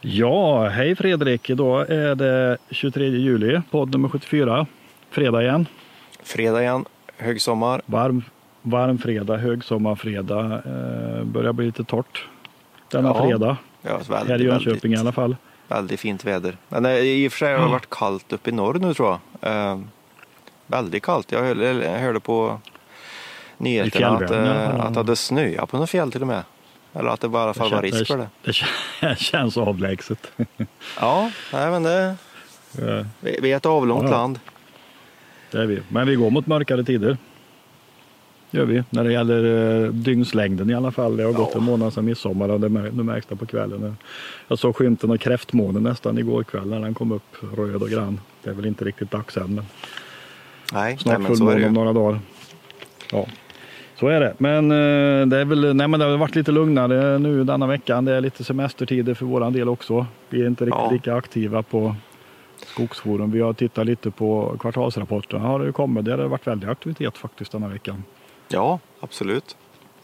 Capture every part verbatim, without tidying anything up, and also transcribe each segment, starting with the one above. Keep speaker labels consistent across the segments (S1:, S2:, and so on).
S1: Ja, hej Fredrik. Idag är det tjugotredje juli, podd nummer sjuttiofyra. Fredag igen.
S2: Fredag igen, högsommar.
S1: Varm, varm fredag, högsommarfredag. Eh, börjar bli lite torrt denna
S2: Ja.
S1: fredag.
S2: Ja, väldigt,
S1: här i Jönköping
S2: väldigt,
S1: i alla fall.
S2: Väldigt fint väder. Men det, i och för sig har det varit kallt uppe i norr nu tror jag. Eh, väldigt kallt. Jag hörde, jag hörde på nyheterna att, eh, att det hade snöat på något fjäll till och med. Eller att det bara i alla fall var risk för det.
S1: Det känns avlägset.
S2: Ja, nej, men det, vi, vi är ett avlångt
S1: ja,
S2: land.
S1: Det är vi. Men vi går mot mörkare tider. Gör vi. När det gäller uh, dygnslängden i alla fall. Det har ja. gått en månad sedan midsommar och det märks det på kvällen. Jag såg skymten av kräftmånen nästan igår kväll när den kom upp röd och grann. Det är väl inte riktigt dags än, men
S2: nej,
S1: snart
S2: nej, men så är det
S1: om några dagar. Ja. Så är det. Men det är väl, nej men det har varit lite lugnare nu denna veckan. Det är lite semestertider för våran del också. Vi är inte riktigt ja. lika aktiva på Skogsforum. Vi har tittat lite på kvartalsrapporterna. Har det kommit? Det har varit väldigt aktivitet faktiskt denna veckan.
S2: Ja, absolut.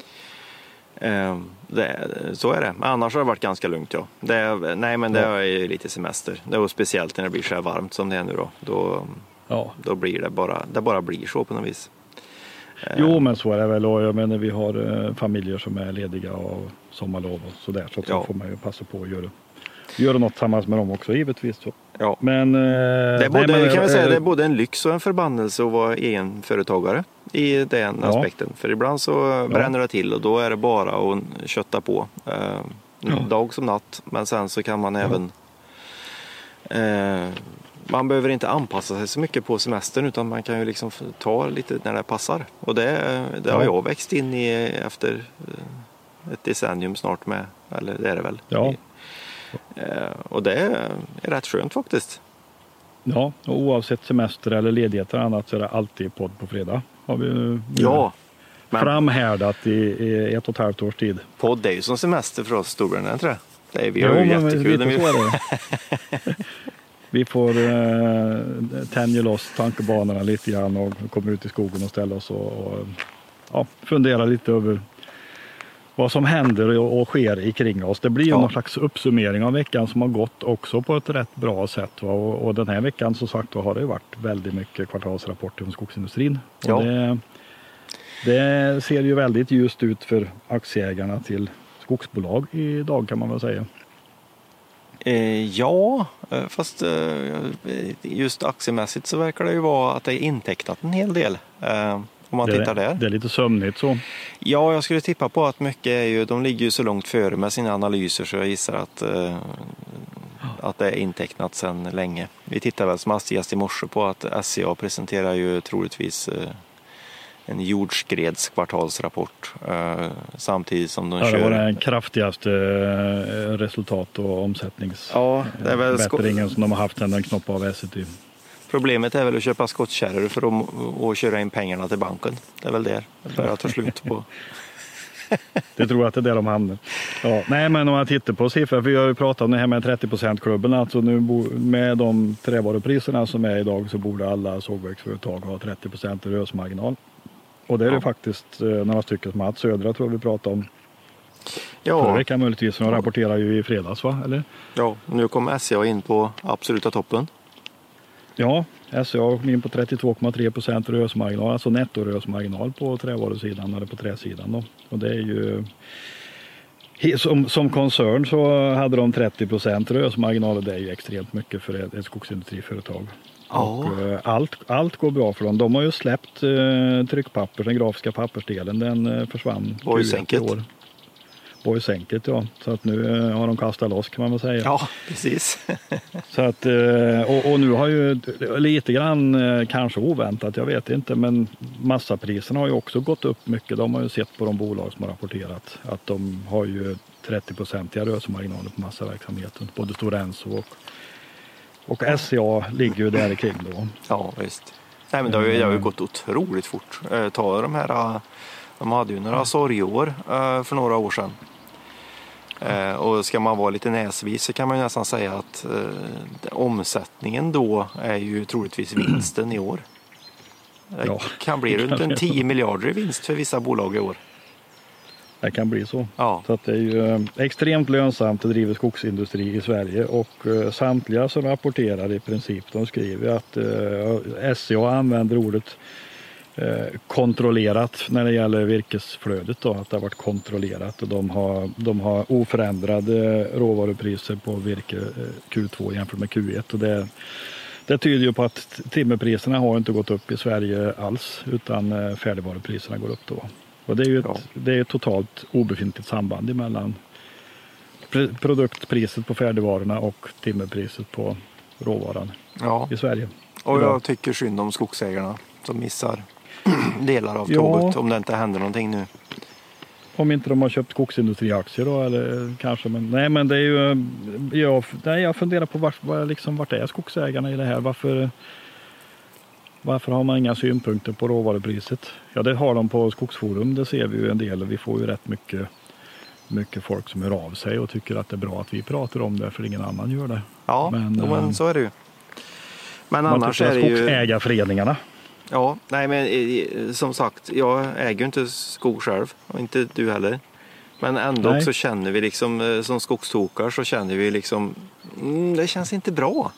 S2: Eh, det, så är det. Men annars har det varit ganska lugnt. Ja. Det, nej men det ja. är lite semester. Det är speciellt när det blir så här varmt som det är nu då. Då,
S1: ja. då
S2: blir det bara, det bara blir så på något vis.
S1: Jo, men så är det väl. Och jag menar, vi har eh, familjer som är lediga och sommarlov och sådär. Så, så ja. får man ju passa på att göra, göra något tillsammans med dem också, givetvis. Så.
S2: Ja.
S1: Men, eh,
S2: det, är både,
S1: nej, men,
S2: kan vi säga,
S1: eh,
S2: det är både en lyx och en förbannelse att vara egenföretagare i den ja. aspekten. För ibland så bränner ja. det till och då är det bara att kötta på. Eh, ja. Dag som natt. Men sen så kan man ja. även... Eh, man behöver inte anpassa sig så mycket på semestern utan man kan ju liksom ta lite när det passar. Och det, det har jag växt in i efter ett decennium snart med, eller det är det väl.
S1: Ja.
S2: Och det är rätt skönt faktiskt.
S1: Ja, och oavsett semester eller ledighet eller annat så är det alltid podd på fredag. Har vi
S2: ja,
S1: men... framhärdat i, i ett och ett halvt års tid.
S2: Podd är ju som semester för oss storbränner, tror jag. Det är, vi har ju jättekul.
S1: Lite så är det. Vi får eh, tänja loss tankebanorna lite grann och komma ut i skogen och ställa oss och, och ja, fundera lite över vad som händer och, och sker kring oss. Det blir ju ja. någon slags uppsummering av veckan som har gått också på ett rätt bra sätt. Va? Och, och den här veckan så sagt då har det varit väldigt mycket kvartalsrapporter från skogsindustrin. Och
S2: ja.
S1: det, det ser ju väldigt ljust ut för aktieägarna till skogsbolag idag kan man väl säga.
S2: Ja, fast just aktiemässigt så verkar det ju vara att det är intecknat en hel del. Om man
S1: det,
S2: tittar där.
S1: Det är lite sömnigt så.
S2: Ja, jag skulle tippa på att mycket är ju, de ligger ju så långt före med sina analyser så jag gissar att, att det är intecknat sedan länge. Vi tittar väl som hastigast i morse på att S C A presenterar ju troligtvis en jordskredskvartalsrapport eh, samtidigt som de
S1: ja,
S2: kör...
S1: Det var den kraftigaste eh, resultat- och omsättningsbättringen
S2: ja,
S1: som de har haft sedan den knoppade av S C T.
S2: Problemet är väl att köpa skottkärror för att och köra in pengarna till banken. Det är väl det det börjar ta slut på.
S1: Det tror jag att det är där de hamnar. Ja, nej, men om man tittar på siffror, för vi har ju pratat om det här med trettio procent-klubben. Alltså nu med de trävarupriserna som är idag så borde alla sågverksföretag ha trettio procent i rörelsemarginal. Och det är ja. det faktiskt eh, några stycken som Mats Södra tror vi pratar om. Ja. Förra veckan möjligtvis, som de rapporterar ju i fredags va? Eller?
S2: Ja, nu kommer S C A in på absoluta toppen.
S1: Ja, S C A kom in på trettiotvå komma tre procent rörelsemarginal, alltså nettorörelsemarginal på trävarusidan eller på träsidan då. Och det är ju... Som, som koncern så hade de trettio procent rörelsemarginal och det är ju extremt mycket för ett, ett skogsindustriföretag.
S2: Ja.
S1: Och, eh, allt, allt går bra för dem. De har ju släppt eh, tryckpapper, den grafiska pappersdelen, den eh, försvann
S2: Boysänket.
S1: år. Boysänket, ja. Så att nu eh, har de kastat loss kan man väl säga.
S2: Ja, precis.
S1: Så att, eh, och, och nu har ju lite grann, eh, kanske oväntat, jag vet inte, men massapriserna har ju också gått upp mycket. De har ju sett på de bolag som har rapporterat att de har ju trettio procent i rörelsemarginaler på massaverksamheten. Både Stora Enso och Och S C A ligger ju där kring då.
S2: Ja, visst. Nej, men det har ju, det har ju gått otroligt fort. Eh, ta de här, de hade ju några sorgår eh, för några år sedan. Eh, och ska man vara lite näsvis så kan man ju nästan säga att eh, omsättningen då är ju troligtvis vinsten i år. Det ja, kan bli runt en tio miljarder i vinst för vissa bolag i år.
S1: Det kan bli så.
S2: Ja.
S1: Så att det är ju extremt lönsamt att driva skogsindustri i Sverige och uh, samtliga som rapporterar i princip, de skriver att uh, S C A använder ordet uh, kontrollerat när det gäller virkesflödet då, att det har varit kontrollerat och de har, de har oförändrade råvarupriser på virke uh, Q två jämfört med Q ett och det, det tyder ju på att timmerpriserna har inte gått upp i Sverige alls utan uh, färdigvarupriserna går upp då. Och det är ju ett, ja. det är ett totalt obefintligt samband mellan produktpriset på färdigvarorna och timmerpriset på råvaran
S2: ja.
S1: i Sverige.
S2: Och jag tycker synd om skogsägarna som missar delar av
S1: ja.
S2: tåget om det inte händer någonting nu.
S1: Om inte de har köpt skogsindustriaktier då eller kanske. Men, nej men det är ju, jag, nej, jag funderar på vart, liksom, vart är skogsägarna i det här? Varför... Varför har man inga synpunkter på råvarupriset? Ja, det har de på Skogsforum. Det ser vi ju en del. Vi får ju rätt mycket, mycket folk som hör av sig och tycker att det är bra att vi pratar om det för ingen annan gör det.
S2: Ja, men, men så är det ju. Men annars är det ju...
S1: Skogsägarföreningarna.
S2: Ja, nej men som sagt, jag äger ju inte skog själv och inte du heller. Men ändå nej. Så känner vi liksom, som skogstokar så känner vi liksom, mm, det känns inte bra.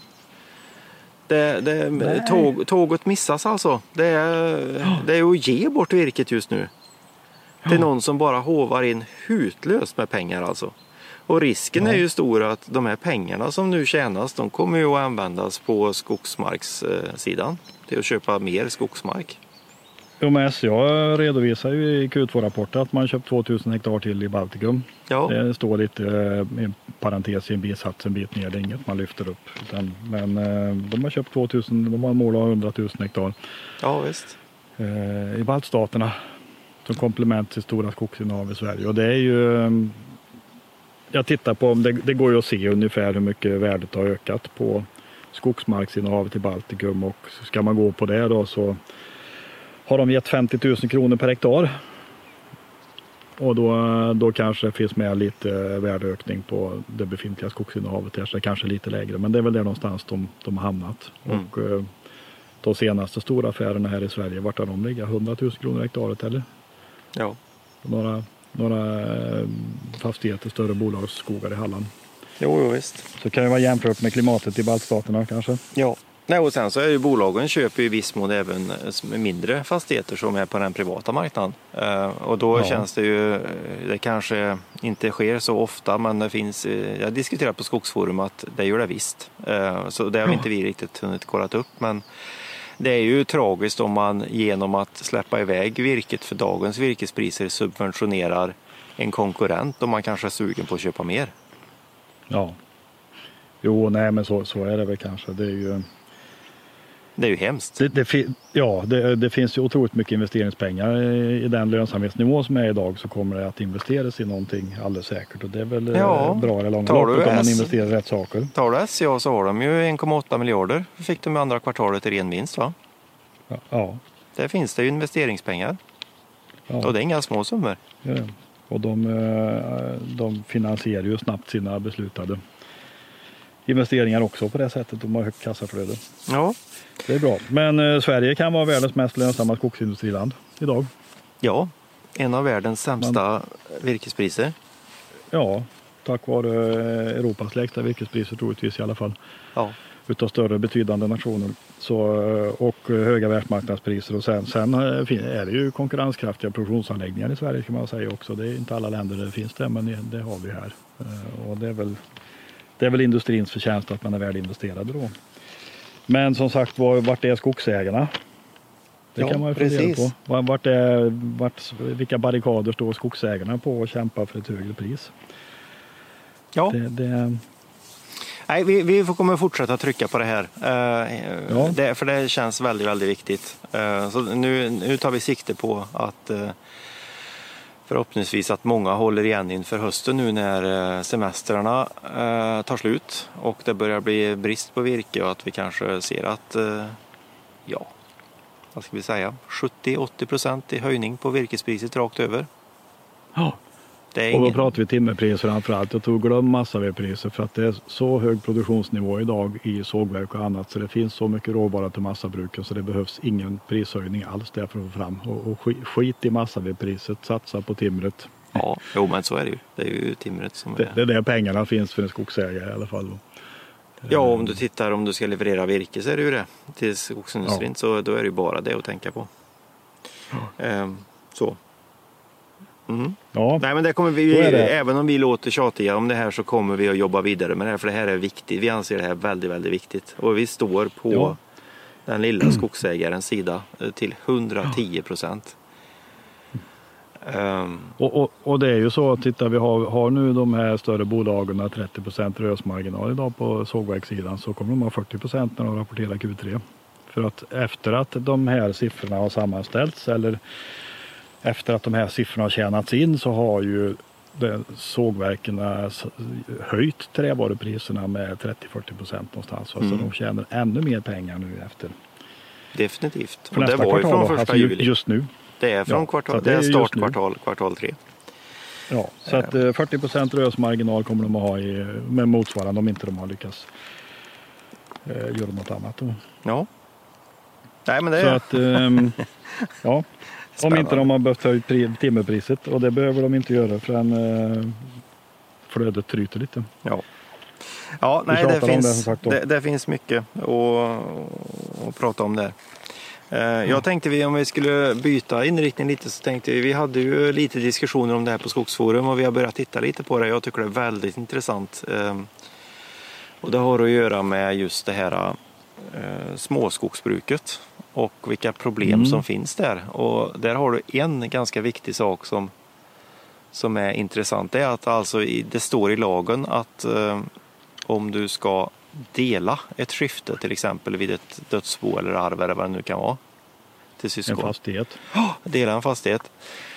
S2: Det, det, tåg, tåget missas alltså. Det är, oh. det är att ge bort virket just nu. Det är oh. någon som bara hovar in hutlöst med pengar alltså. Och risken ja. är ju stor att de här pengarna som nu tjänas, de kommer ju att användas på skogsmarkssidan. Till att köpa mer skogsmark.
S1: Jo, men S C A redovisar ju i Q två-rapporten att man köpt tvåtusen hektar till i Baltikum. Ja. Det står lite i en parentes i en bisats en bit ner, det är inget man lyfter upp. Utan, men de har köpt tvåtusen, de har mål av hundratusen hektar.
S2: Ja, visst.
S1: I baltstaterna som komplement till stora skogsinnehav i Sverige. Och det är ju, jag tittar på, det, det går ju att se ungefär hur mycket värdet har ökat på skogsmarksinnehavet i Baltikum och ska man gå på det då så har de gett femtio tusen kronor per hektar. Och då, då kanske det finns med lite värdeökning på det befintliga skogsinnehavet. Det är kanske lite lägre, men det är väl där någonstans de, de har hamnat. Mm. Och de senaste stora affärerna här i Sverige, vart har de ligger? hundra tusen kronor hektaret eller?
S2: Ja.
S1: Några, några fastigheter, större bolagsskogar i Halland.
S2: Jo, jo, visst.
S1: Så kan det vara jämfört med klimatet i baltstaterna kanske.
S2: Ja. Nej, och sen så är ju bolagen köper i viss mån även mindre fastigheter som är på den privata marknaden. Och då ja. känns det ju, det kanske inte sker så ofta, men det finns, jag diskuterar på Skogsforum att det gör det visst. Så det har ja. inte vi riktigt hunnit kollat upp, men det är ju tragiskt om man genom att släppa iväg virket för dagens virkespriser subventionerar en konkurrent om man kanske är sugen på att köpa mer.
S1: Ja, jo nej men så, så är det väl kanske. Det är ju...
S2: Det är ju hemskt.
S1: Det, det, ja, det, det finns ju otroligt mycket investeringspengar i den lönsamhetsnivå som är idag så kommer det att investeras i någonting alldeles säkert och det är väl ja, bra eller långt loppet om man investerar i rätt saker.
S2: Tar du S C A så har de ju en komma åtta miljarder fick de i andra kvartalet i ren vinst va?
S1: Ja. ja.
S2: Där finns det ju investeringspengar. Ja. Och det är inga små summor.
S1: Ja. Och de, de finansierar ju snabbt sina beslutade investeringar också på det sättet. De har högt kassaflöde.
S2: Ja.
S1: Det är bra. Men eh, Sverige kan vara världens mest lönsamma skogsindustriland idag.
S2: Ja, en av världens sämsta Man, virkespriser.
S1: Ja, tack vare eh, Europas lägsta virkespriser troligtvis i alla fall.
S2: Ja.
S1: Utav större betydande nationer. Så, och höga världsmarknadspriser. Och sen, sen är det ju konkurrenskraftiga produktionsanläggningar i Sverige kan man säga också. Det är inte alla länder där det finns det, men det, det har vi här. Och det är väl... Det är väl industrins förtjänst att man är värdinvesterad då. Men som sagt, vart är skogsägarna? Det ja, kan man ju fundera på. Vart är, vart, vilka barrikader står skogsägarna på och kämpar för ett högre pris?
S2: Ja.
S1: Det, det...
S2: Nej, vi, vi får kommer fortsätta trycka på det här. Uh, ja. det, för det känns väldigt, väldigt viktigt. Uh, så nu, nu tar vi sikte på att... Uh, Förhoppningsvis att många håller igen inför hösten nu när semestrarna eh, tar slut och det börjar bli brist på virke och att vi kanske ser att, eh, ja, vad ska vi säga, sjuttio till åttio procent i höjning på virkespriset rakt över.
S1: Ja,
S2: det är
S1: och då
S2: ingen...
S1: pratar vi timmerpriser framförallt. Jag tog glöm massavedpriser för att det är så hög produktionsnivå idag i sågverk och annat så det finns så mycket råvara till massabruken så det behövs ingen prishöjning alls där för att få fram. Och, och skit i massavedpriset, satsa på timret.
S2: Ja, jo, men så är det ju. Det är ju timret som är...
S1: Det, det är där pengarna finns för en skogsägare i alla fall.
S2: Ja, om du tittar om du ska leverera virke så är det ju det till skogsindustrin. Ja. Så då är det ju bara det att tänka på. Ja. Ehm, så. Mm.
S1: Ja,
S2: nej, men det kommer vi, även om vi låter tjatiga om det här så kommer vi att jobba vidare med det här, för det här är viktigt. Vi anser det här väldigt, väldigt viktigt. Och vi står på ja. den lilla skogsägarens sida till hundratio procent. Um.
S1: Och, och, och det är ju så att titta, vi har, har nu de här större bolagen trettio procent rörelsemarginal idag på sågverkssidan, så kommer de ha fyrtio procent när de rapporterar Q tre. För att efter att de här siffrorna har sammanställts eller efter att de här siffrorna har tjänats in, så har ju sågverken höjt trävarupriserna med trettio till fyrtio procent någonstans. Mm. Så de tjänar ännu mer pengar nu efter.
S2: Definitivt.
S1: Och det var ju från första alltså juli. Just nu.
S2: Det är från ja, kvartal, det är startkvartal, kvartal tre.
S1: Ja, så att eh, fyrtio procent rörelsemarginal kommer de att ha i, med motsvarande om inte de har lyckats eh, göra något annat då.
S2: Ja. Nej, men det är...
S1: Så att, eh, ja. Om inte de har behövt höja timmerpriset, och det behöver de inte göra förrän eh, flödet tryter lite.
S2: Ja, ja nej, det finns, det, det, det finns mycket att, att prata om där. Eh, jag mm. tänkte vi om vi skulle byta inriktning lite, så tänkte vi, vi hade ju lite diskussioner om det här på Skogsforum och vi har börjat titta lite på det. Jag tycker det är väldigt intressant. Eh, och det har att göra med just det här eh, småskogsbruket och vilka problem mm. som finns där. Och där har du en ganska viktig sak som, som är intressant. Det är att alltså i, det står i lagen att eh, om du ska dela ett skifte till exempel vid ett dödsbo eller arv eller vad det nu kan vara till syskon.
S1: En fastighet.
S2: Oh, dela en fastighet.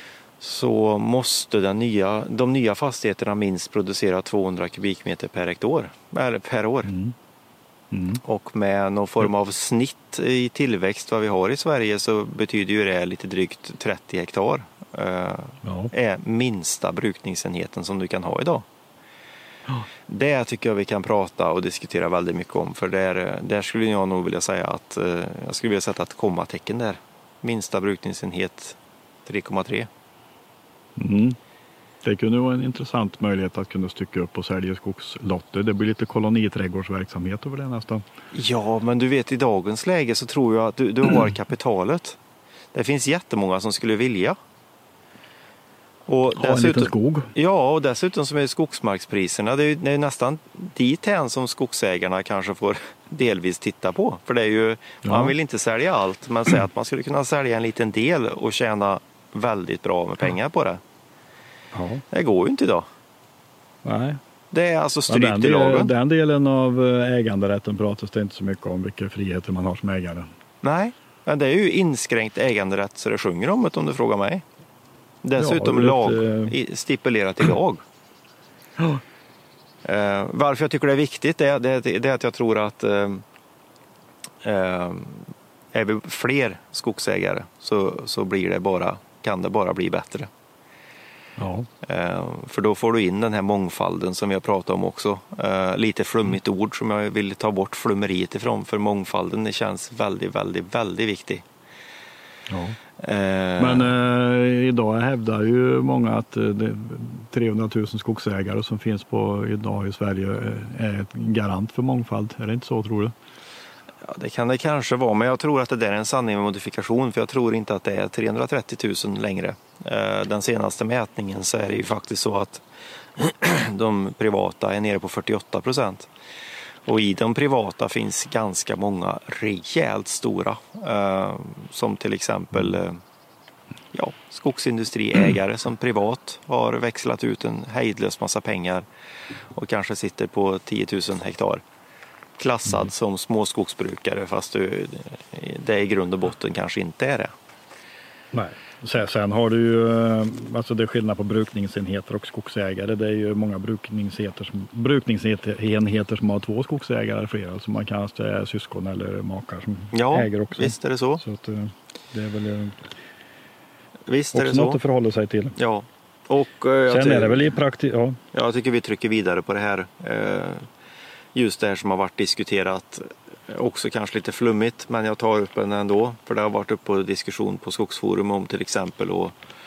S2: Så måste den nya, de nya fastigheterna minst producera tvåhundra kubikmeter per hektar, eller per år. Mm. Mm. Och med någon form av snitt i tillväxt vad vi har i Sverige så betyder ju det lite drygt trettio hektar. Eh, ja. Är minsta brukningsenheten som du kan ha idag. Ja. Det tycker jag vi kan prata och diskutera väldigt mycket om. För där, där skulle jag nog vilja säga att eh, jag skulle vilja sätta ett kommatecken där. Minsta brukningsenhet tre komma tre.
S1: Mm. Det kunde vara en intressant möjlighet att kunna stycka upp och sälja skogslotter. Det blir lite koloniträdgårdsverksamhet över det nästan.
S2: Ja, men du vet i dagens läge så tror jag att du, du har kapitalet. Det finns jättemånga som skulle vilja. Och
S1: ha en liten skog.
S2: Ja, och dessutom som är skogsmarkspriserna, det är, det är nästan dit än som skogsägarna kanske får delvis titta på. För det är ju, ja. man vill inte sälja allt, men säga att man skulle kunna sälja en liten del och tjäna väldigt bra med pengar på det. Ja. Det går ju inte idag.
S1: Nej.
S2: Det är alltså strykt i lagen.
S1: Den delen av äganderätten pratas det inte så mycket om, vilka friheter man har som ägare.
S2: Nej, men det är ju inskränkt äganderätt så det sjunger om det om du frågar mig. Dessutom ja, lag, ett, stipulerat i lag. Ja. Uh, varför jag tycker det är viktigt är, det, det är att jag tror att uh, uh, är vi fler skogsägare så, så blir det bara, kan det bara bli bättre. Ja. Uh, för då får du in den här mångfalden som vi har pratat om också. Uh, lite flummigt mm. ord som jag vill ta bort flummeriet ifrån, för mångfalden det känns väldigt, väldigt, väldigt viktig.
S1: Ja. Men eh, idag hävdar ju många att eh, trehundratusen skogsägare som finns på idag i Sverige eh, är ett garant för mångfald. Är det inte så, tror du?
S2: Ja, det kan det kanske vara, men jag tror att det där är en sanning med modifikation, för jag tror inte att det är trehundratrettio tusen längre. Eh, den senaste mätningen så är det ju faktiskt så att de privata är nere på fyrtioåtta procent. Och i de privata finns ganska många rejält stora. Eh, som till exempel eh, ja, skogsindustriägare som privat har växlat ut en hejdlös massa pengar. Och kanske sitter på tio tusen hektar. Klassad mm. som småskogsbrukare, fast du, det i grund och botten kanske inte är det.
S1: Nej. Sen har du ju, alltså det är skillnad på brukningsenheter och skogsägare. Det är ju många brukningsenheter som, brukningsenheter som har två skogsägare eller flera. Alltså man kanske är syskon eller makar som
S2: ja,
S1: äger också.
S2: Visst är det så.
S1: Så att, det är väl
S2: visst är
S1: också
S2: det så.
S1: Något att förhålla sig till.
S2: Ja. Och, uh,
S1: Sen är det väl i praktik. Ja.
S2: Jag tycker vi trycker vidare på det här. Uh, just det här som har varit diskuterat. Också kanske lite flummigt, men jag tar upp den ändå. För det har varit upp på diskussion på Skogsforum om till exempel att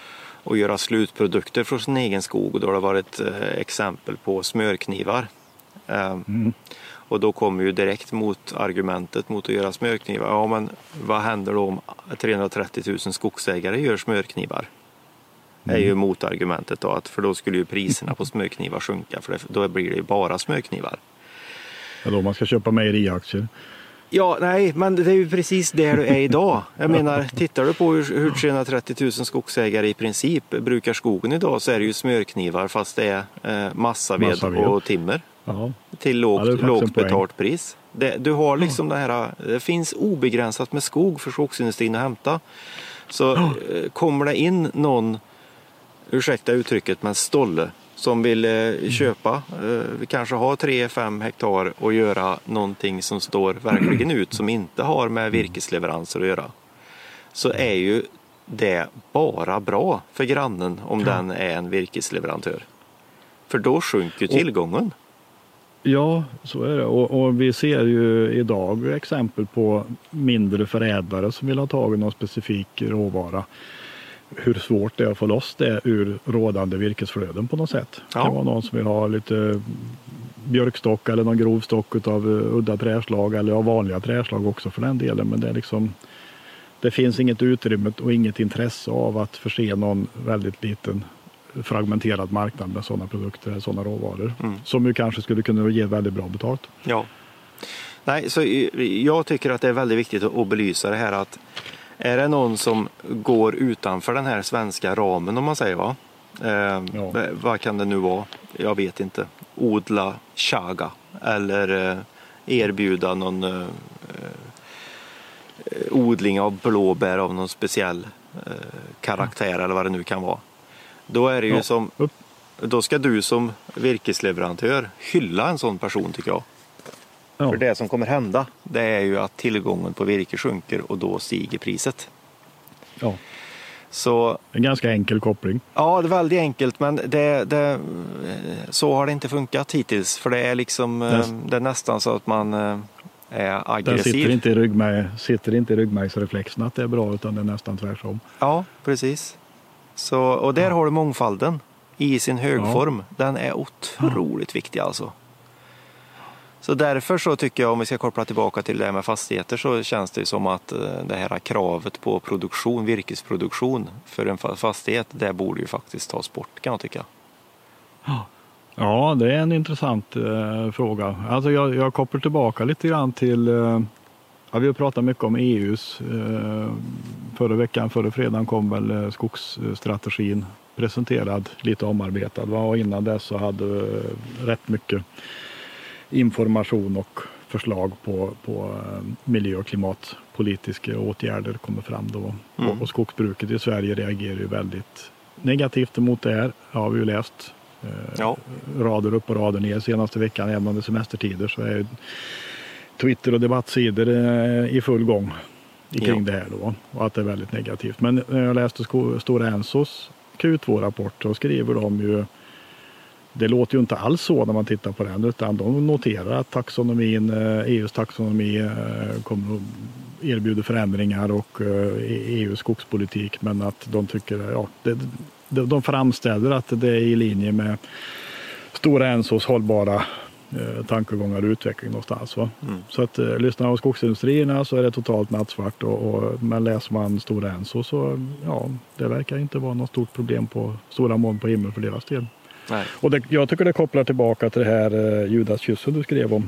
S2: och göra slutprodukter från sin egen skog. Och då har det varit eh, exempel på smörknivar. Eh, mm. Och då kommer ju direkt mot argumentet mot att göra smörknivar. Ja, men vad händer då om trehundratrettio tusen skogsägare gör smörknivar? Det är ju motargumentet då, att för då skulle ju priserna på smörknivar sjunka, för det, då blir det ju bara smörknivar.
S1: Ja, då man ska köpa mejeriaktier.
S2: Ja, nej, men det är ju precis där du är idag. Jag menar, tittar du på hur, hur trehundratrettio tusen skogsägare i princip brukar skogen idag, så är det ju smörknivar fast det är eh, massaved, massaved och timmer.
S1: Ja.
S2: Till lågt, ja, lågt betalt pris. Det, du har liksom ja. det här, det finns obegränsat med skog för skogsindustrin att hämta. Så ja. eh, kommer det in någon, ursäkta uttrycket, men stolle som vill eh, köpa, eh, kanske ha tre fem hektar och göra någonting som står verkligen ut, som inte har med virkesleveranser att göra, så är ju det bara bra för grannen om ja. den är en virkesleverantör. För då sjunker tillgången.
S1: Ja, så är det. Och, och vi ser ju idag exempel på mindre förädlare som vill ha tagit någon specifik råvara. Hur svårt det är att få loss det ur rådande virkesflöden på något sätt. Ja. Det kan vara någon som vill ha lite björkstock eller någon grovstock av udda träslag, eller av vanliga träslag också för den delen. Men det är liksom, det finns inget utrymme och inget intresse av att förse någon väldigt liten fragmenterad marknad med sådana produkter, sådana råvaror. Mm. Som ju kanske skulle kunna ge väldigt bra betalt.
S2: Ja. Nej, så jag tycker att det är väldigt viktigt att belysa det här, att är det någon som går utanför den här svenska ramen, om man säger, va? Eh, ja. Vad kan det nu vara? Jag vet inte. Odla chaga eller eh, erbjuda någon eh, odling av blåbär av någon speciell eh, karaktär eller vad det nu kan vara. Då är det ju ja. som, då ska du som virkesleverantör hylla en sån person, tycker jag. Ja. För det som kommer hända, det är ju att tillgången på virke sjunker och då stiger priset.
S1: Ja.
S2: Så,
S1: en ganska enkel koppling.
S2: Ja, det är väldigt enkelt, men det, det, så har det inte funkat hittills. För det är liksom Näst, det är nästan så att man är aggressiv.
S1: Det sitter inte i ryggmärg, sitter inte i ryggmärgsreflexen att det är bra, utan det är nästan tvärtom.
S2: Ja, precis. Så, och där ja. har du mångfalden i sin högform. Ja. Den är otroligt ja. viktig alltså. Så därför så tycker jag, om vi ska koppla tillbaka till det med fastigheter, så känns det som att det här kravet på produktion, virkesproduktion för en fastighet, det borde ju faktiskt tas bort, kan jag tycka.
S1: Ja, det är en intressant eh, fråga. Alltså jag, jag kopplar tillbaka lite grann till, eh, ja, vi har pratat mycket om E U:s, eh, förra veckan, förra fredagen kom väl eh, skogsstrategin presenterad, lite omarbetad, va? Och innan dess så hade eh, rätt mycket information och förslag på, på miljö- och klimatpolitiska åtgärder kommer fram då. Mm. Och, och skogsbruket i Sverige reagerar ju väldigt negativt emot det här. Ja, har vi ju läst eh, ja. rader upp och rader ner senaste veckan, även under semestertider, så är Twitter och debattsidor eh, i full gång kring ja. det här då. Och att det är väldigt negativt. Men när jag läste sko- Stora Ensos Q två-rapport, så skriver de ju, det låter ju inte alls så när man tittar på den, utan de noterar att taxonomin, E U:s taxonomi kommer att erbjuda förändringar och E U:s skogspolitik, men att de tycker, ja, det, de framställer att det är i linje med Stora Ensos hållbara tankegångar och utveckling någonstans. Va? Mm. Så att eh, lyssnar man på skogsindustrierna så är det totalt nattsvart, och, och, men läser man Stora Enso så ja, det verkar inte vara något stort problem på stora moln på himmel för deras del. Nej. Och det, jag tycker det kopplar tillbaka till det här eh, Judaskyssen du skrev om.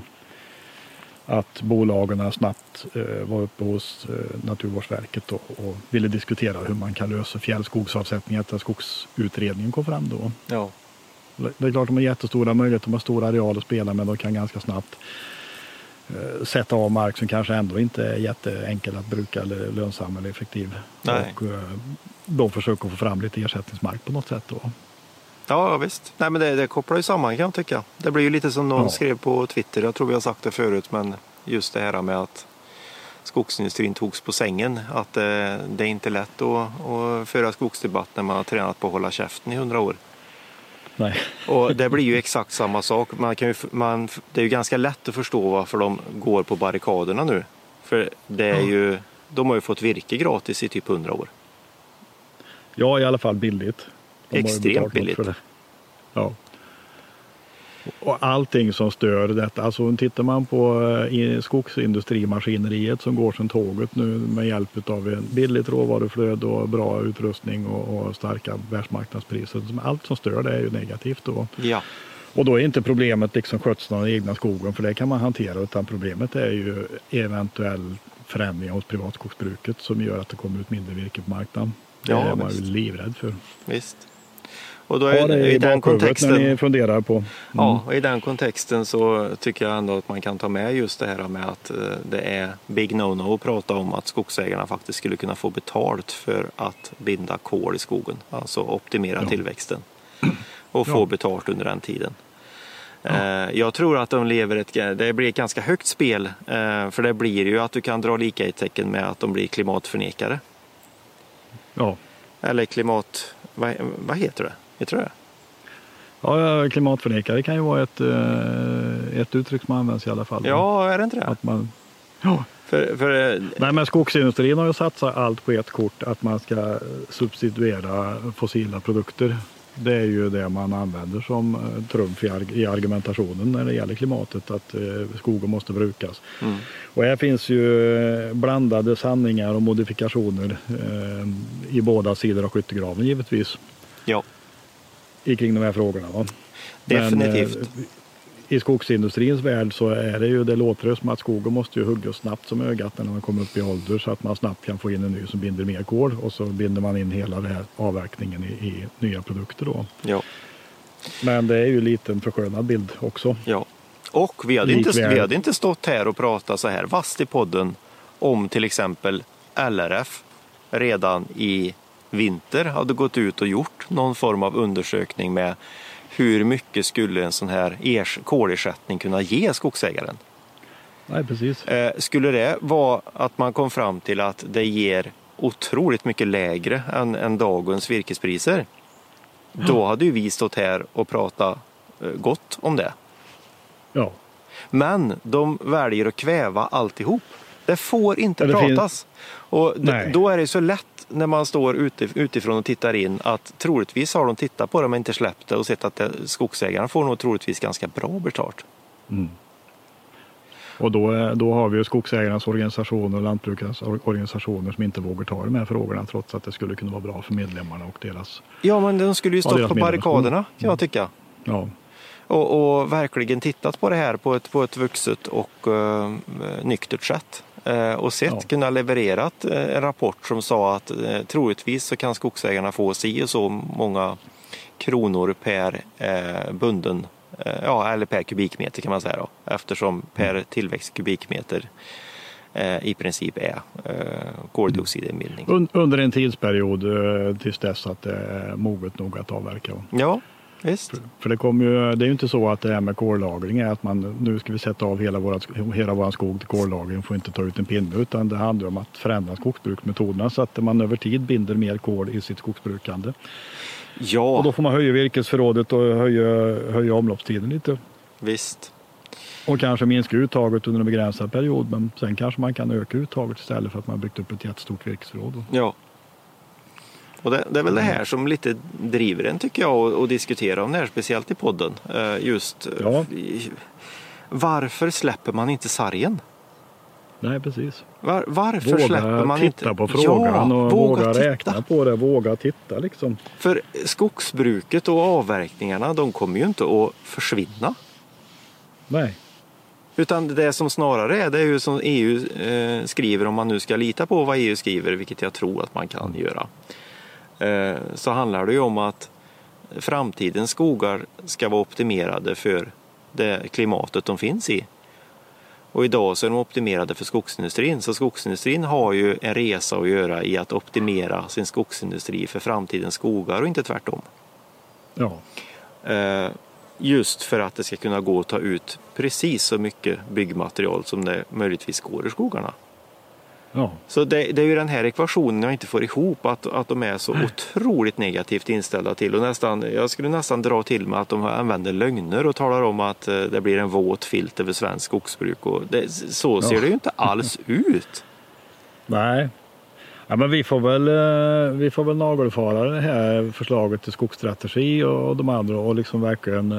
S1: Att bolagen snabbt eh, var uppe hos eh, Naturvårdsverket och, och ville diskutera hur man kan lösa fjällskogsavsättningar till skogsutredningen kom fram då. Ja. Det är klart att de har jättestora möjligheter, de har stora arealer att spela med, de kan ganska snabbt eh, sätta av mark som kanske ändå inte är jätteenkel att bruka eller lönsam eller effektiv. Nej. Och eh, de försöker få fram lite ersättningsmark på något sätt då.
S2: Ja, visst. Nej, men det, det kopplar ju samman, kan jag tycka. Det blir ju lite som någon ja. skrev på Twitter, jag tror vi har sagt det förut, men just det här med att skogsindustrin togs på sängen, att det, det är inte lätt att, att föra skogsdebatt när man har tränat på att hålla käften i hundra år.
S1: Nej.
S2: Och det blir ju exakt samma sak. Man kan ju, man, det är ju ganska lätt att förstå varför de går på barrikaderna nu. För det är ju, de har ju fått virke gratis i typ hundra år.
S1: Ja, i alla fall billigt. De
S2: extremt billigt.
S1: Ja. Och allting som stör detta, alltså tittar man på i skogsindustrimaskineriet som går som tåget nu med hjälp av en billigt råvaruflöde och bra utrustning och, och starka världsmarknadspriser. Allt som stör det är ju negativt då.
S2: Ja.
S1: Och då är inte problemet liksom skötseln av den egna skogen, för det kan man hantera, utan problemet är ju eventuell förändring hos privatskogsbruket som gör att det kommer ut mindre virke på marknaden. Det
S2: ja,
S1: är man
S2: visst.
S1: ju livrädd för.
S2: Visst. Och då är,
S1: ja, det är
S2: i den kontexten
S1: när ni funderar på. Mm.
S2: Ja, och i den kontexten så tycker jag ändå att man kan ta med just det här med att det är big no-no att prata om att skogsägarna faktiskt skulle kunna få betalt för att binda kol i skogen, alltså optimera ja. tillväxten och få ja. betalt under den tiden. Ja. Jag tror att de lever ett, det blir ett ganska högt spel, för det blir ju att du kan dra lika i tecken med att de blir klimatförnekare.
S1: Ja.
S2: Eller klimat, vad, vad heter det? Jag tror det.
S1: Ja, klimatförnekare kan ju vara ett, ett uttryck som används i alla fall.
S2: Ja, är det inte det?
S1: Att man, ja.
S2: För, för,
S1: Nej, men skogsindustrin har ju satsat allt på ett kort, att man ska substituera fossila produkter. Det är ju det man använder som trumf i argumentationen när det gäller klimatet, att skogen måste brukas. Mm. Och här finns ju blandade sanningar och modifikationer i båda sidor av skyttegraven givetvis.
S2: Ja.
S1: I kring de här frågorna. Va?
S2: Definitivt.
S1: Men, i skogsindustrins värld så är det ju, det låter som att skogen måste ju hugga snabbt som ögat när man kommer upp i ålder, så att man snabbt kan få in en ny som binder mer kol, och så binder man in hela den här avverkningen i, i nya produkter då.
S2: Ja.
S1: Men det är ju lite en förskönad bild också.
S2: Ja. Och vi hade, inte, vi hade inte stått här och pratat så här vast i podden om till exempel L R F redan i vinter hade gått ut och gjort någon form av undersökning med hur mycket skulle en sån här ers- kolersättning kunna ge skogsägaren?
S1: Nej, precis.
S2: Eh, skulle det vara att man kom fram till att det ger otroligt mycket lägre än, än dagens virkespriser, ja. Då hade ju vi stått här och pratat eh, gott om det.
S1: Ja.
S2: Men de väljer att kväva alltihop. Det får inte ja, det pratas. Finns... Och d- då är det så lätt när man står ute, utifrån och tittar in att troligtvis har de tittat på det men inte släppt det och sett att det, skogsägarna får nog troligtvis ganska bra betalt. Mm.
S1: Och då, då har vi ju skogsägarnas organisationer och lantbrukarnas organisationer som inte vågar ta de här frågorna, trots att det skulle kunna vara bra för medlemmarna och deras...
S2: Ja, men de skulle ju stått på barrikaderna, kan jag tycka.
S1: Ja.
S2: Och, och verkligen tittat på det här på ett, på ett vuxet och uh, nyktert sätt. Och sett ja. kunna levererat en rapport som sa att eh, troligtvis så kan skogsägarna få si och så många kronor per eh, bunden, eh, ja, eller per kubikmeter kan man säga då, eftersom per tillväxt kubikmeter eh, i princip är eh, koldioxidinbildning.
S1: Und, under en tidsperiod eh, tills dess att det är moget nog att avverka.
S2: Ja. Visst.
S1: För, för det, kommer ju, det är ju inte så att det här med kollagring är att man nu ska vi sätta av hela vår hela våran skog till kollagring och får inte ta ut en pinne, utan det handlar om att förändra skogsbruksmetoderna så att man över tid binder mer kol i sitt skogsbrukande.
S2: Ja.
S1: Och då får man höja virkesförrådet och höja, höja omloppstiden lite.
S2: Visst.
S1: Och kanske minska uttaget under en begränsad period, men sen kanske man kan öka uttaget istället för att man har byggt upp ett jättestort virkesförråd.
S2: Ja. Och det, det är väl det här som lite driver en, tycker jag, att diskutera om det här, speciellt i podden. Just
S1: ja.
S2: Varför släpper man inte sargen?
S1: Nej, precis.
S2: Var, varför
S1: våga
S2: släpper man inte?
S1: Våga titta på frågan, ja, och våga, våga räkna
S2: titta.
S1: på det, våga titta liksom.
S2: För skogsbruket och avverkningarna, de kommer ju inte att försvinna.
S1: Nej.
S2: Utan det som snarare är, det är ju som E U eh, skriver, om man nu ska lita på vad E U skriver, vilket jag tror att man kan göra. Eh, så handlar det ju om att framtidens skogar ska vara optimerade för det klimatet de finns i. Och idag så är de optimerade för skogsindustrin. Så skogsindustrin har ju en resa att göra i att optimera sin skogsindustri för framtidens skogar och inte tvärtom.
S1: Ja.
S2: Eh, just för att det ska kunna gå att ta ut precis så mycket byggmaterial som det möjligtvis går ur skogarna.
S1: Ja.
S2: Så det, det är ju den här ekvationen jag inte får ihop, att, att de är så otroligt negativt inställda till, och nästan, jag skulle nästan dra till med att de använder lögner och talar om att det blir en våt filt över svensk skogsbruk, och det, så ser ja. det ju inte alls ut.
S1: Nej. Ja, men vi får väl, vi får väl nagelfara det här förslaget till skogsstrategi och de andra och liksom verkligen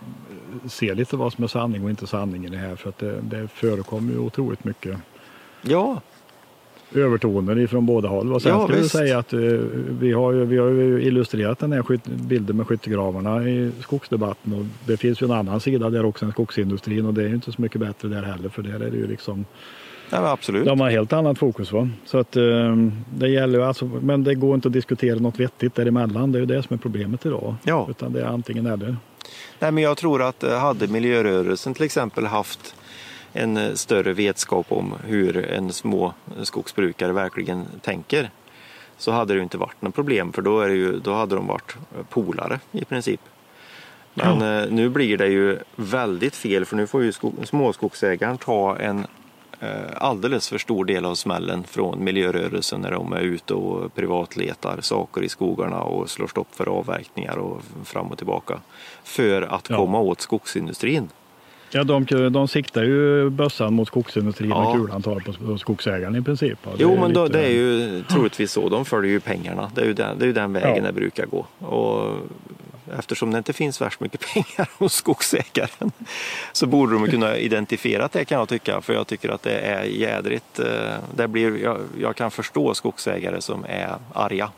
S1: se lite vad som är sanning och inte sanning i det här, för att det, det förekommer ju otroligt mycket.
S2: Ja.
S1: Övertoner ifrån båda håll. Och sen
S2: ja,
S1: ska vi
S2: visst.
S1: säga att uh, vi, har ju, vi har ju illustrerat den här skyt, bilden med skyttegravarna i skogsdebatten, och det finns ju en annan sida där också, en skogsindustrin, och det är ju inte så mycket bättre där heller, för där är det ju liksom
S2: ja, absolut.
S1: de har helt annat fokus, va? Så att uh, det gäller ju alltså, men det går inte att diskutera något vettigt däremellan, det är ju det som är problemet idag.
S2: Ja.
S1: Utan det är antingen eller.
S2: Nej, men jag tror att hade miljörörelsen till exempel haft en större vetskap om hur en små skogsbrukare verkligen tänker, så hade det ju inte varit något problem, för då, är det ju, då hade de varit polare i princip. Men ja. Nu blir det ju väldigt fel, för nu får ju skog, småskogsägaren ta en eh, alldeles för stor del av smällen från miljörörelsen när de är ute och privatletar saker i skogarna och slår stopp för avverkningar och fram och tillbaka för att ja. komma åt skogsindustrin.
S1: Ja, de, de siktar ju bössan mot skogsindustrin ja. och kulan tar på skogsägaren i princip. Ja,
S2: jo, men då, det är ju troligtvis så. De följer ju pengarna. Det är ju den, det är ju den vägen ja. det brukar gå. Och eftersom det inte finns värst mycket pengar hos skogsägaren så borde de kunna identifiera det, kan jag tycka. För jag tycker att det är jädrigt. Det blir, jag, jag kan förstå skogsägare som är arga.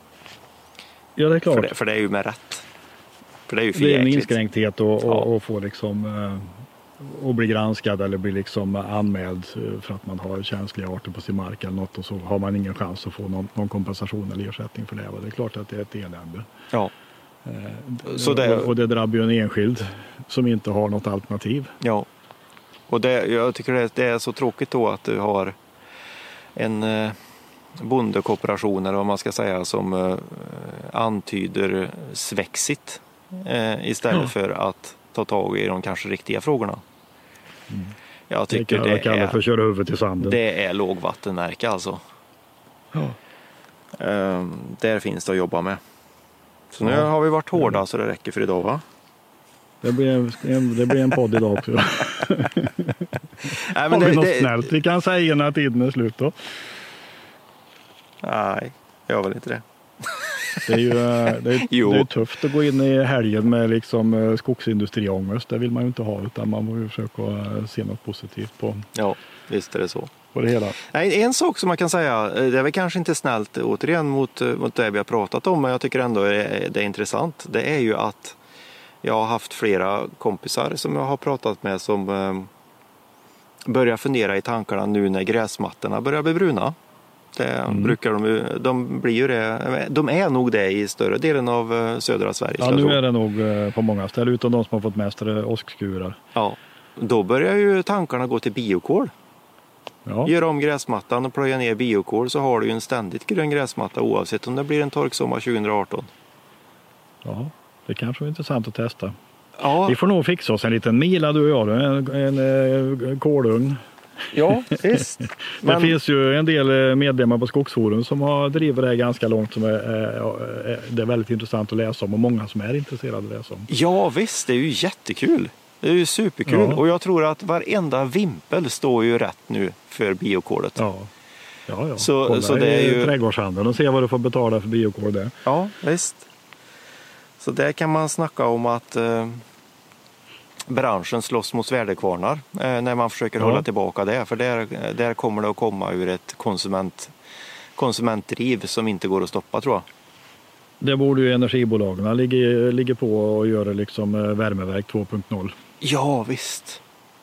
S1: Ja, det är klart.
S2: För det, för det är ju med rätt. För det är ju
S1: det är en
S2: jäkligt.
S1: inskränkthet och, och, ja. och få liksom och bli granskad eller bli liksom anmäld för att man har känsliga arter på sin mark eller något, och så har man ingen chans att få någon, någon kompensation eller ersättning för det. Och det är klart att det är ett elände. Ja. Eh, så det... Och, och det drabbar ju en enskild som inte har något alternativ.
S2: Ja. Och det, jag tycker det, det är så tråkigt då att du har en eh, bondekooperation eller vad man ska säga som eh, antyder svexit eh, istället ja. för att ta tag i de kanske riktiga frågorna. Mm. Jag tycker det, det är
S1: för att köra huvudet i sanden.
S2: Det är lågvattenmärke alltså.
S1: Ja.
S2: Um, där finns det att jobba med. Så nu ja. har vi varit hårda så det räcker för idag, va?
S1: Det blir en, det blir en podd idag också. Nej, men har vi det, något det, snällt vi kan säga när tiden är slut då?
S2: Nej, jag vill inte det.
S1: Det är ju det är, det är tufft att gå in i helgen med liksom skogsindustriångest. Det vill man ju inte ha, utan man måste ju försöka se något positivt på.
S2: Ja, visst är det så.
S1: På det hela.
S2: Nej, en sak som man kan säga, det är väl kanske inte snällt återigen mot, mot det vi har pratat om, men jag tycker ändå det är, det är intressant. Det är ju att jag har haft flera kompisar som jag har pratat med som eh, börjar fundera i tankarna nu när gräsmattorna börjar bli bruna. Det mm. brukar de, de blir ju det, de är nog det i större delen av södra Sverige.
S1: Ja, nu är det nog på många ställen, utom de som har fått mest åskskurar.
S2: Ja, då börjar ju tankarna gå till biokol. Ja. Gör om gräsmattan och plöja ner biokol, så har du ju en ständigt grön gräsmatta oavsett om det blir en torksommar tjugo arton.
S1: Ja, det kanske är intressant att testa.
S2: Ja.
S1: Vi får nog fixa oss en liten mila du och jag, en, en, en kolugn.
S2: Ja, visst.
S1: Det
S2: Men...
S1: finns ju en del medlemmar på Skogsforum som har drivit det ganska långt, som är, är, det är väldigt intressant att läsa om, och många som är intresserade att läsa om.
S2: Ja visst, det är ju jättekul. Det är ju superkul. Ja. Och jag tror att varenda vimpel står ju rätt nu för biokolet.
S1: Ja, ja, ja.
S2: Så,
S1: Kolla
S2: så det är ju
S1: trädgårdshandeln och se vad du får betala för biokol där.
S2: Ja, visst. Så där kan man snacka om att eh, branschen slåss mot värdekvarnar eh, när man försöker ja. hålla tillbaka det. För där, där kommer det att komma ur ett konsument, konsumentdriv som inte går att stoppa, tror jag. Det
S1: borde ju energibolagen ligga, ligga på och göra liksom värmeverk två punkt noll.
S2: Ja, visst.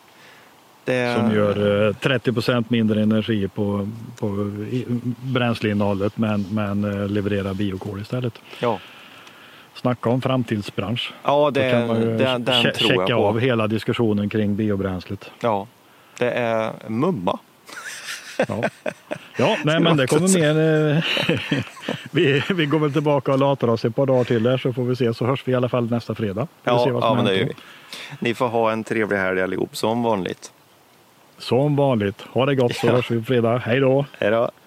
S2: Det...
S1: Som gör trettio procent mindre energi på, på bränsleinnehållet, men, men levererar biokol istället.
S2: Ja.
S1: Snacka om framtidsbransch.
S2: Ja, det,
S1: kan man ju
S2: den, den tror jag
S1: checka
S2: på.
S1: av hela diskussionen kring biobränslet.
S2: Ja, det är mumma.
S1: Ja, ja nej, men det kommer mer. vi, vi går väl tillbaka och latar oss ett par dagar till där, så får vi se, så hörs vi i alla fall nästa fredag.
S2: Ja,
S1: se vad som
S2: ja men det
S1: är
S2: är vi. Ni får ha en trevlig helg allihop, som vanligt.
S1: Som vanligt. Ha det gott, så ja. hörs vi fredag. Hej då!
S2: Hej då!